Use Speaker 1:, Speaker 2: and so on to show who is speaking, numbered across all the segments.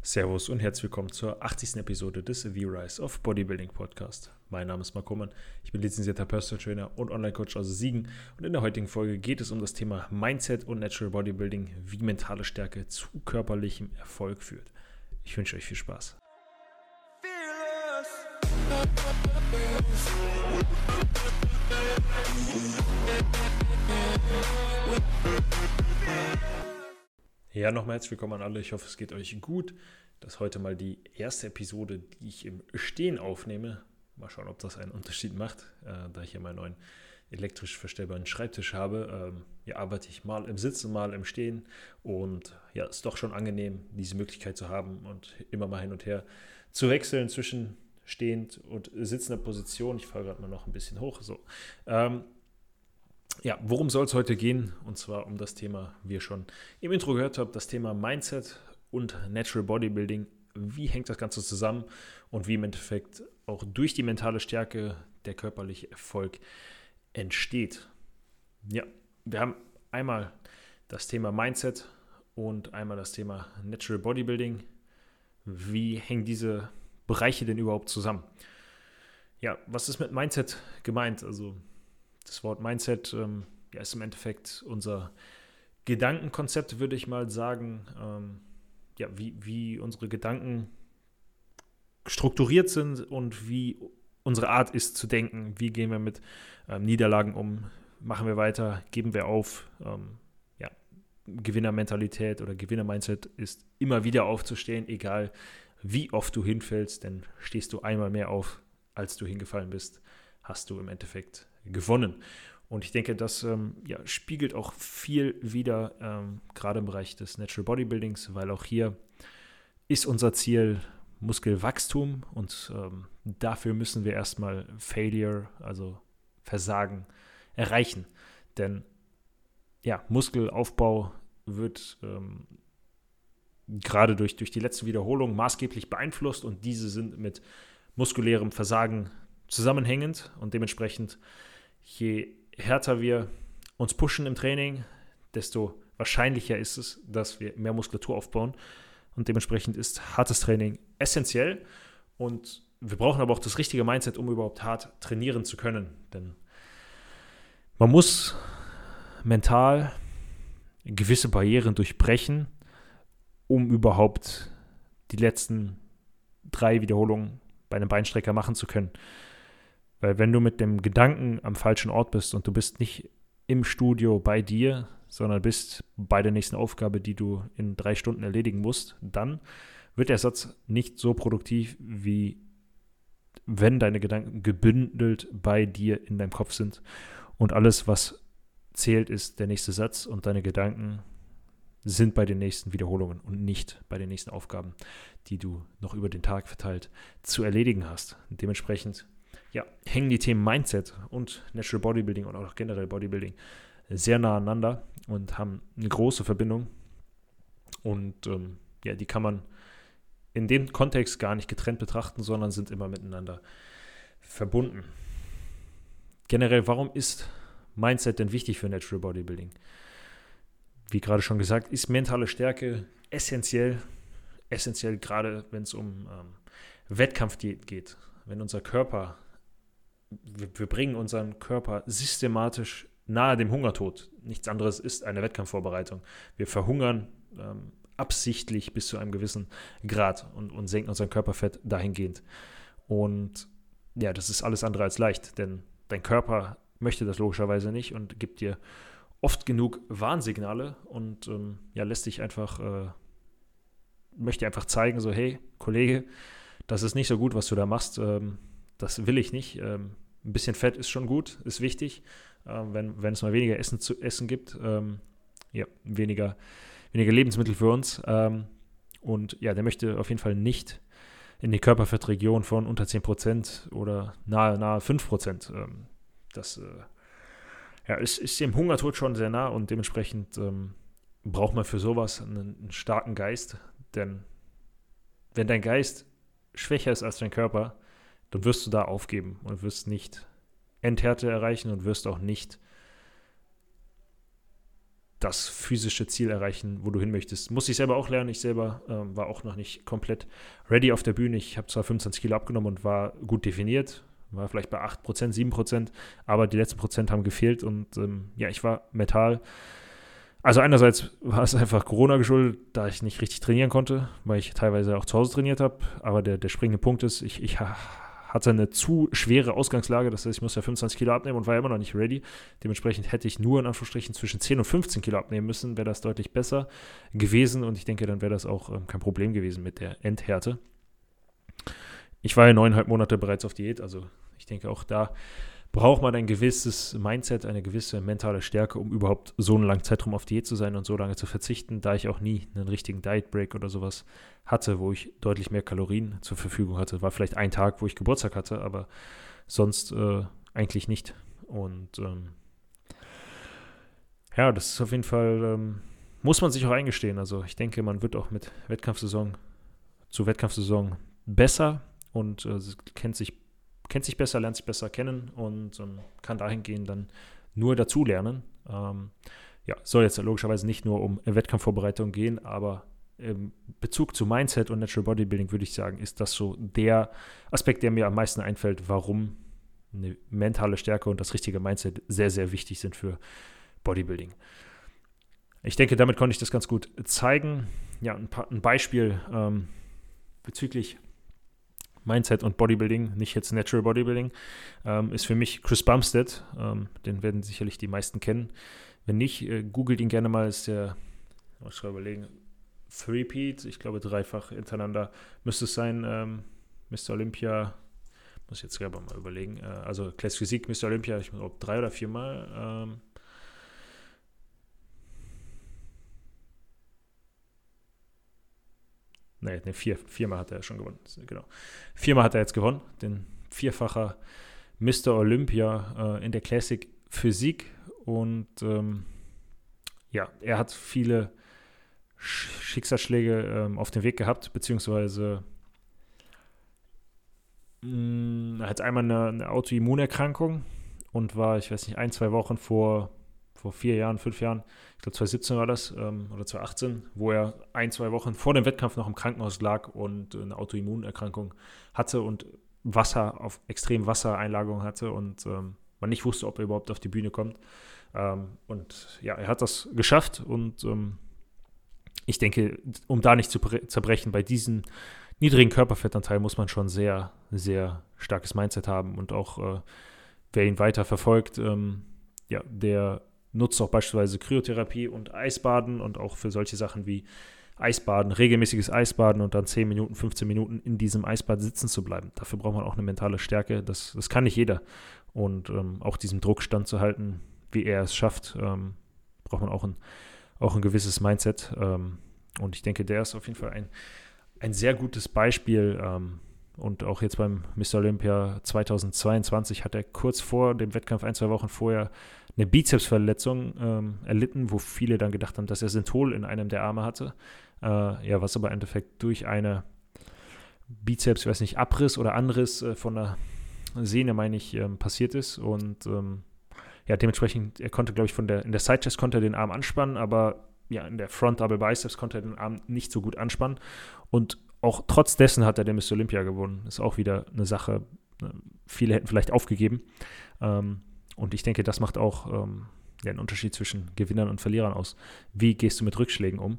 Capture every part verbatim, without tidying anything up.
Speaker 1: Servus und herzlich willkommen zur achtzigsten Episode des The Rise of Bodybuilding Podcast. Mein Name ist Marc Hohmann, ich bin lizenzierter Personal Trainer und Online-Coach aus Siegen und in der heutigen Folge geht es um das Thema Mindset und Natural Bodybuilding, wie mentale Stärke zu körperlichem Erfolg führt. Ich wünsche euch viel Spaß. Ja, nochmal herzlich willkommen an alle. Ich hoffe, es geht euch gut. Das ist heute mal die erste Episode, die ich im Stehen aufnehme. Mal schauen, ob das einen Unterschied macht, äh, da ich hier meinen neuen elektrisch verstellbaren Schreibtisch habe. Ähm, hier arbeite ich mal im Sitzen, mal im Stehen. Und ja, es ist doch schon angenehm, diese Möglichkeit zu haben und immer mal hin und her zu wechseln zwischen stehend und sitzender Position. Ich fahre gerade mal noch ein bisschen hoch. So. Ähm, Ja, worum soll es heute gehen? Und zwar um das Thema, wie ihr schon im Intro gehört habt, das Thema Mindset und Natural Bodybuilding. Wie hängt das Ganze zusammen und wie im Endeffekt auch durch die mentale Stärke der körperliche Erfolg entsteht? Ja, wir haben einmal das Thema Mindset und einmal das Thema Natural Bodybuilding. Wie hängen diese Bereiche denn überhaupt zusammen? Ja, was ist mit Mindset gemeint? Also das Wort Mindset ähm, ja, ist im Endeffekt unser Gedankenkonzept, würde ich mal sagen. Ähm, ja, wie, wie unsere Gedanken strukturiert sind und wie unsere Art ist zu denken. Wie gehen wir mit ähm, Niederlagen um? Machen wir weiter? Geben wir auf? Ähm, ja, Gewinnermentalität oder Gewinner-Mindset ist immer wieder aufzustehen, egal wie oft du hinfällst, denn stehst du einmal mehr auf, als du hingefallen bist, hast du im Endeffekt gewonnen. Und ich denke, das ähm, ja, spiegelt auch viel wider, ähm, gerade im Bereich des Natural Bodybuildings, weil auch hier ist unser Ziel Muskelwachstum und ähm, dafür müssen wir erstmal Failure, also Versagen, erreichen. Denn ja, Muskelaufbau wird ähm, gerade durch, durch die letzten Wiederholungen maßgeblich beeinflusst und diese sind mit muskulärem Versagen zusammenhängend und dementsprechend, je härter wir uns pushen im Training, desto wahrscheinlicher ist es, dass wir mehr Muskulatur aufbauen und dementsprechend ist hartes Training essentiell und wir brauchen aber auch das richtige Mindset, um überhaupt hart trainieren zu können, denn man muss mental gewisse Barrieren durchbrechen, um überhaupt die letzten drei Wiederholungen bei einem Beinstrecker machen zu können. Weil wenn du mit dem Gedanken am falschen Ort bist und du bist nicht im Studio bei dir, sondern bist bei der nächsten Aufgabe, die du in drei Stunden erledigen musst, dann wird der Satz nicht so produktiv, wie wenn deine Gedanken gebündelt bei dir in deinem Kopf sind. Und alles, was zählt, ist der nächste Satz und deine Gedanken sind bei den nächsten Wiederholungen und nicht bei den nächsten Aufgaben, die du noch über den Tag verteilt zu erledigen hast. Und dementsprechend ja, hängen die Themen Mindset und Natural Bodybuilding und auch generell Bodybuilding sehr nah aneinander und haben eine große Verbindung. Und ähm, ja, die kann man in dem Kontext gar nicht getrennt betrachten, sondern sind immer miteinander verbunden. Generell, warum ist Mindset denn wichtig für Natural Bodybuilding? Wie gerade schon gesagt, ist mentale Stärke essentiell, essentiell gerade wenn es um ähm, Wettkampfdiät geht. Wenn unser Körper, wir, wir bringen unseren Körper systematisch nahe dem Hungertod. Nichts anderes ist eine Wettkampfvorbereitung. Wir verhungern ähm, absichtlich bis zu einem gewissen Grad und, und senken unser Körperfett dahingehend. Und ja, das ist alles andere als leicht, denn dein Körper möchte das logischerweise nicht und gibt dir oft genug Warnsignale und ähm, ja, lässt dich einfach, äh, möchte einfach zeigen, so hey, Kollege, das ist nicht so gut, was du da machst, ähm, das will ich nicht. Ähm, ein bisschen Fett ist schon gut, ist wichtig, ähm, wenn, wenn es mal weniger Essen zu essen gibt, ähm, ja, weniger, weniger Lebensmittel für uns ähm, und ja, der möchte auf jeden Fall nicht in die Körperfettregion von unter zehn Prozent oder nahe, nahe fünf Prozent. Ähm, das äh, Ja, es ist dem Hungertod schon sehr nah und dementsprechend ähm, braucht man für sowas einen, einen starken Geist, denn wenn dein Geist schwächer ist als dein Körper, dann wirst du da aufgeben und wirst nicht Endhärte erreichen und wirst auch nicht das physische Ziel erreichen, wo du hin möchtest. Muss ich selber auch lernen. Ich selber ähm, war auch noch nicht komplett ready auf der Bühne. Ich habe zwar fünfundzwanzig Kilo abgenommen und war gut definiert, war vielleicht bei acht Prozent, sieben Prozent, aber die letzten Prozent haben gefehlt und ähm, ja, ich war mental. Also einerseits war es einfach Corona geschuldet, da ich nicht richtig trainieren konnte, weil ich teilweise auch zu Hause trainiert habe, aber der, der springende Punkt ist, ich, ich hatte eine zu schwere Ausgangslage, das heißt, ich musste ja fünfundzwanzig Kilo abnehmen und war immer noch nicht ready. Dementsprechend hätte ich nur in Anführungsstrichen zwischen zehn und fünfzehn Kilo abnehmen müssen, wäre das deutlich besser gewesen und ich denke, dann wäre das auch ähm, kein Problem gewesen mit der Endhärte. Ich war ja neuneinhalb Monate bereits auf Diät, also ich denke auch da braucht man ein gewisses Mindset, eine gewisse mentale Stärke, um überhaupt so einen langen Zeitraum auf Diät zu sein und so lange zu verzichten, da ich auch nie einen richtigen Diet Break oder sowas hatte, wo ich deutlich mehr Kalorien zur Verfügung hatte. War vielleicht ein Tag, wo ich Geburtstag hatte, aber sonst äh, eigentlich nicht. Und ähm, ja, das ist auf jeden Fall, ähm, muss man sich auch eingestehen. Also ich denke, man wird auch mit Wettkampfsaison zu Wettkampfsaison besser und äh, kennt sich kennt sich besser, lernt sich besser kennen und ähm, kann dahingehend dann nur dazulernen. Ähm, ja, soll jetzt logischerweise nicht nur um Wettkampfvorbereitung gehen, aber im Bezug zu Mindset und Natural Bodybuilding würde ich sagen, ist das so der Aspekt, der mir am meisten einfällt, warum eine mentale Stärke und das richtige Mindset sehr, sehr wichtig sind für Bodybuilding. Ich denke, damit konnte ich das ganz gut zeigen. Ja, ein, paar, ein Beispiel ähm, bezüglich Mindset und Bodybuilding, nicht jetzt Natural Bodybuilding, ähm, ist für mich Chris Bumstead. Ähm, den werden sicherlich die meisten kennen. Wenn nicht, äh, googelt ihn gerne mal. Ist der, muss ich mal überlegen, Three-Peat, ich glaube dreifach hintereinander müsste es sein. Ähm, Mister Olympia, muss ich jetzt selber mal überlegen. Äh, also Classic Physik, Mister Olympia, ich glaube drei oder viermal. Ähm, Nee, nee vier, viermal hat er schon gewonnen. Genau. Viermal hat er jetzt gewonnen. Den vierfacher Mister Olympia äh, in der Classic Physik. Und ähm, ja, er hat viele Schicksalsschläge ähm, auf dem Weg gehabt, beziehungsweise mh, er hat einmal eine, eine Autoimmunerkrankung und war, ich weiß nicht, ein, zwei Wochen vor, vor vier Jahren, fünf Jahren, ich glaube zwanzig siebzehn war das, ähm, oder zwanzig achtzehn, wo er ein, zwei Wochen vor dem Wettkampf noch im Krankenhaus lag und eine Autoimmunerkrankung hatte und Wasser, auf extrem Wassereinlagerung hatte und ähm, man nicht wusste, ob er überhaupt auf die Bühne kommt. Ähm, und ja, er hat das geschafft und ähm, ich denke, um da nicht zu zerbrechen, bei diesem niedrigen Körperfettanteil muss man schon sehr, sehr starkes Mindset haben und auch, äh, wer ihn weiter verfolgt, ähm, ja, der nutzt auch beispielsweise Kryotherapie und Eisbaden und auch für solche Sachen wie Eisbaden, regelmäßiges Eisbaden und dann zehn Minuten, fünfzehn Minuten in diesem Eisbad sitzen zu bleiben. Dafür braucht man auch eine mentale Stärke, das, das kann nicht jeder. Und ähm, auch diesem Druck standzuhalten, wie er es schafft, ähm, braucht man auch ein, auch ein gewisses Mindset. Ähm, und ich denke, der ist auf jeden Fall ein, ein sehr gutes Beispiel. Ähm, und auch jetzt beim Mister Olympia zweitausendzweiundzwanzig hat er kurz vor dem Wettkampf, ein, zwei Wochen vorher, eine Bizepsverletzung ähm, erlitten, wo viele dann gedacht haben, dass er Synthol in einem der Arme hatte. Äh, ja, was aber im Endeffekt durch eine Bizeps, ich weiß nicht, Abriss oder Anriss äh, von der Sehne, meine ich, ähm, passiert ist. Und ähm, ja, dementsprechend, er konnte, glaube ich, von der, in der Side-Chest konnte er den Arm anspannen, aber ja, in der Front Double Biceps konnte er den Arm nicht so gut anspannen. Und auch trotz dessen hat er den Mister Olympia gewonnen. Ist auch wieder eine Sache, viele hätten vielleicht aufgegeben. Ähm, und ich denke, das macht auch ähm, ja, einen Unterschied zwischen Gewinnern und Verlierern aus. Wie gehst du mit Rückschlägen um?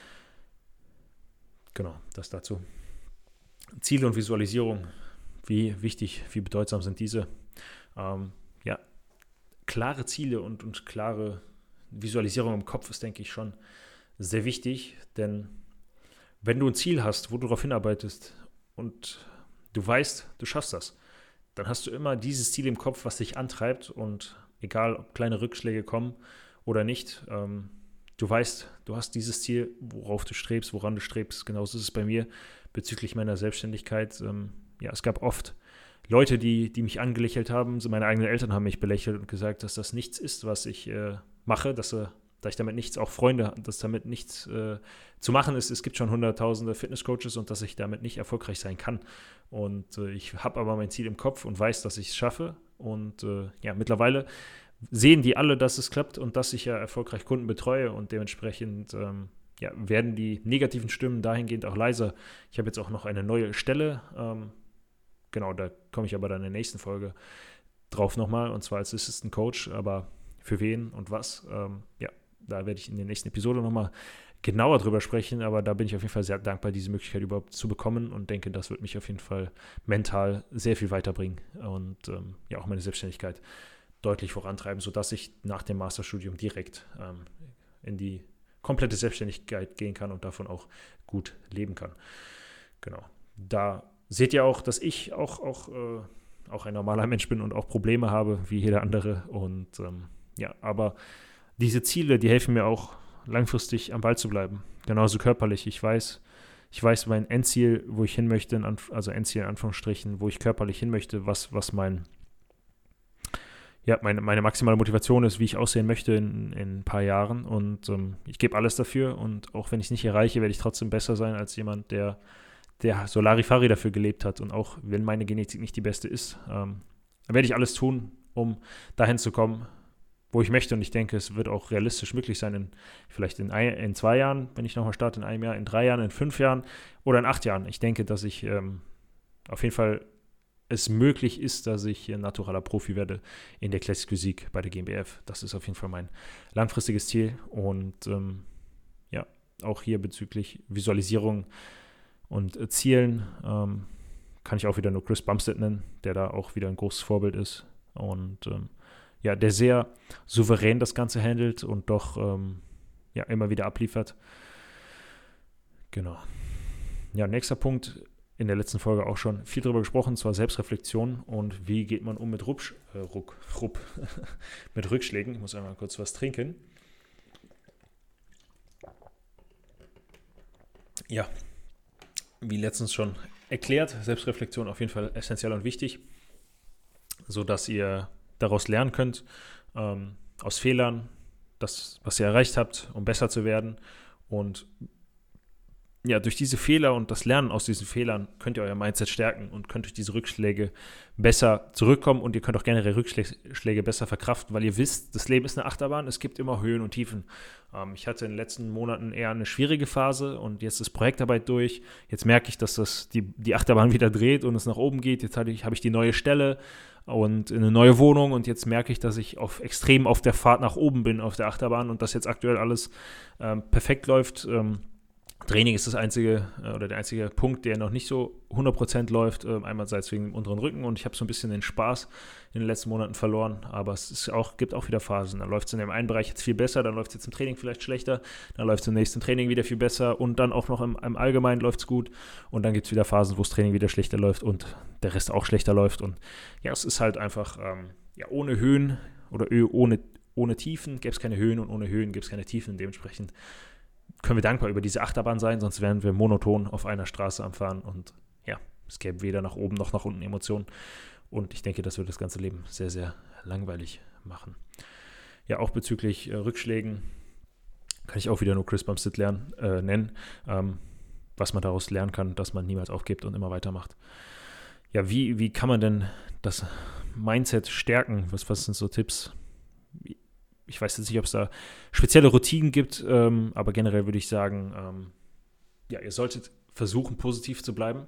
Speaker 1: Genau, das dazu. Ziele und Visualisierung. Wie wichtig, wie bedeutsam sind diese? Ähm, ja, klare Ziele und, und klare Visualisierung im Kopf ist, denke ich, schon sehr wichtig, denn wenn du ein Ziel hast, wo du darauf hinarbeitest und du weißt, du schaffst das, dann hast du immer dieses Ziel im Kopf, was dich antreibt und egal, ob kleine Rückschläge kommen oder nicht, ähm, du weißt, du hast dieses Ziel, worauf du strebst, woran du strebst. Genauso ist es bei mir bezüglich meiner Selbstständigkeit. Ähm, ja, es gab oft Leute, die, die mich angelächelt haben, meine eigenen Eltern haben mich belächelt und gesagt, dass das nichts ist, was ich äh, mache, dass, äh, dass ich damit nichts, auch Freunde, dass damit nichts äh, zu machen ist. Es gibt schon hunderttausende Fitnesscoaches und dass ich damit nicht erfolgreich sein kann. Und äh, ich habe aber mein Ziel im Kopf und weiß, dass ich es schaffe. Und äh, ja, mittlerweile sehen die alle, dass es klappt und dass ich ja erfolgreich Kunden betreue und dementsprechend ähm, ja, werden die negativen Stimmen dahingehend auch leiser. Ich habe jetzt auch noch eine neue Stelle, ähm, genau, da komme ich aber dann in der nächsten Folge drauf nochmal, und zwar als Assistant Coach, aber für wen und was, ähm, ja, da werde ich in der nächsten Episode nochmal genauer drüber sprechen, aber da bin ich auf jeden Fall sehr dankbar, diese Möglichkeit überhaupt zu bekommen und denke, das wird mich auf jeden Fall mental sehr viel weiterbringen und ähm, ja auch meine Selbstständigkeit deutlich vorantreiben, sodass ich nach dem Masterstudium direkt ähm, in die komplette Selbstständigkeit gehen kann und davon auch gut leben kann. Genau. Da seht ihr auch, dass ich auch, auch, äh, auch ein normaler Mensch bin und auch Probleme habe, wie jeder andere. Und ähm, ja, aber diese Ziele, die helfen mir auch langfristig am Ball zu bleiben. Genauso körperlich. Ich weiß, ich weiß mein Endziel, wo ich hin möchte, in Anf- also Endziel in Anführungsstrichen, wo ich körperlich hin möchte, was, was mein ja, meine, meine maximale Motivation ist, wie ich aussehen möchte in, in ein paar Jahren. Und ähm, ich gebe alles dafür. Und auch wenn ich es nicht erreiche, werde ich trotzdem besser sein als jemand, der, der so Larifari dafür gelebt hat. Und auch wenn meine Genetik nicht die beste ist, ähm, werde ich alles tun, um dahin zu kommen, wo ich möchte. Und ich denke, es wird auch realistisch möglich sein, in, vielleicht in, ein, in zwei Jahren, wenn ich nochmal starte, in einem Jahr, in drei Jahren, in fünf Jahren oder in acht Jahren. Ich denke, dass ich ähm, auf jeden Fall es möglich ist, dass ich ein naturaler Profi werde in der Classic Physik bei der G m B F. Das ist auf jeden Fall mein langfristiges Ziel. Und ähm, ja, auch hier bezüglich Visualisierung und äh, Zielen ähm, kann ich auch wieder nur Chris Bumstead nennen, der da auch wieder ein großes Vorbild ist. Und ähm, ja, der sehr souverän das Ganze handelt und doch ähm, ja, immer wieder abliefert. Genau. Ja, nächster Punkt. In der letzten Folge auch schon viel darüber gesprochen, zwar Selbstreflexion und wie geht man um mit Rupsch, äh, Ruck, Rupp, mit Rückschlägen. Ich muss einmal kurz was trinken. Ja, wie letztens schon erklärt, Selbstreflexion auf jeden Fall essentiell und wichtig, sodass ihr daraus lernen könnt, ähm, aus Fehlern, das, was ihr erreicht habt, um besser zu werden. Und ja, durch diese Fehler und das Lernen aus diesen Fehlern könnt ihr euer Mindset stärken und könnt durch diese Rückschläge besser zurückkommen und ihr könnt auch generell Rückschläge besser verkraften, weil ihr wisst, das Leben ist eine Achterbahn, es gibt immer Höhen und Tiefen. Ähm, ich hatte in den letzten Monaten eher eine schwierige Phase und jetzt ist Projektarbeit durch. Jetzt merke ich, dass das die, die Achterbahn wieder dreht und es nach oben geht. Jetzt habe ich, habe ich die neue Stelle und eine neue Wohnung und jetzt merke ich, dass ich auf, extrem auf der Fahrt nach oben bin auf der Achterbahn und dass jetzt aktuell alles ähm, perfekt läuft. Ähm, Training ist das einzige oder der einzige Punkt, der noch nicht so hundert Prozent läuft, einmalseits wegen dem unteren Rücken und ich habe so ein bisschen den Spaß in den letzten Monaten verloren, aber es ist auch, gibt auch wieder Phasen, dann läuft es in dem einen Bereich jetzt viel besser, dann läuft es jetzt im Training vielleicht schlechter, dann läuft es im nächsten Training wieder viel besser und dann auch noch im, im Allgemeinen läuft es gut und dann gibt es wieder Phasen, wo das Training wieder schlechter läuft und der Rest auch schlechter läuft und ja, es ist halt einfach ähm, ja, ohne Höhen oder ohne, ohne Tiefen gäbe es keine Höhen und ohne Höhen gibt es keine Tiefen, dementsprechend können wir dankbar über diese Achterbahn sein, sonst wären wir monoton auf einer Straße am Fahren und ja, es gäbe weder nach oben noch nach unten Emotionen und ich denke, das würde das ganze Leben sehr, sehr langweilig machen. Ja, auch bezüglich äh, Rückschlägen kann ich auch wieder nur Chris Bumstead lernen, äh, nennen, ähm, was man daraus lernen kann, dass man niemals aufgibt und immer weitermacht. Ja, wie, wie kann man denn das Mindset stärken? Was, was sind so Tipps? Ich weiß jetzt nicht, ob es da spezielle Routinen gibt, ähm, aber generell würde ich sagen, ähm, ja, ihr solltet versuchen, positiv zu bleiben.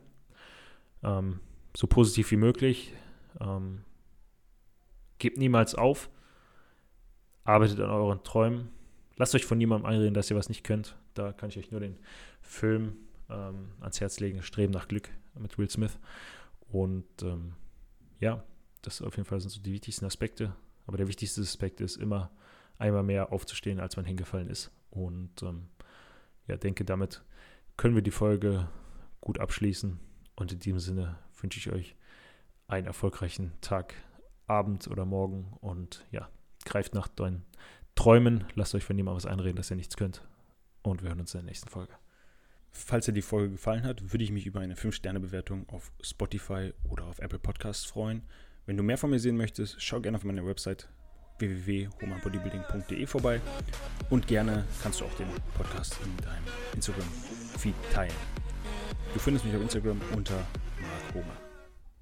Speaker 1: Ähm, so positiv wie möglich. Ähm, gebt niemals auf. Arbeitet an euren Träumen. Lasst euch von niemandem einreden, dass ihr was nicht könnt. Da kann ich euch nur den Film ähm, ans Herz legen, Streben nach Glück mit Will Smith. Und ähm, ja, das auf jeden Fall sind so die wichtigsten Aspekte. Aber der wichtigste Aspekt ist immer, einmal mehr aufzustehen, als man hingefallen ist. Und ähm, ja, denke, damit können wir die Folge gut abschließen. Und in diesem Sinne wünsche ich euch einen erfolgreichen Tag, Abend oder Morgen. Und ja, greift nach deinen Träumen. Lasst euch von niemandem was einreden, dass ihr nichts könnt. Und wir hören uns in der nächsten Folge.
Speaker 2: Falls dir die Folge gefallen hat, würde ich mich über eine fünf Sterne Bewertung auf Spotify oder auf Apple Podcasts freuen. Wenn du mehr von mir sehen möchtest, schau gerne auf meiner Website w w w punkt homan bodybuilding punkt d e vorbei und gerne kannst du auch den Podcast in deinem Instagram-Feed teilen. Du findest mich auf Instagram unter Mark Homan.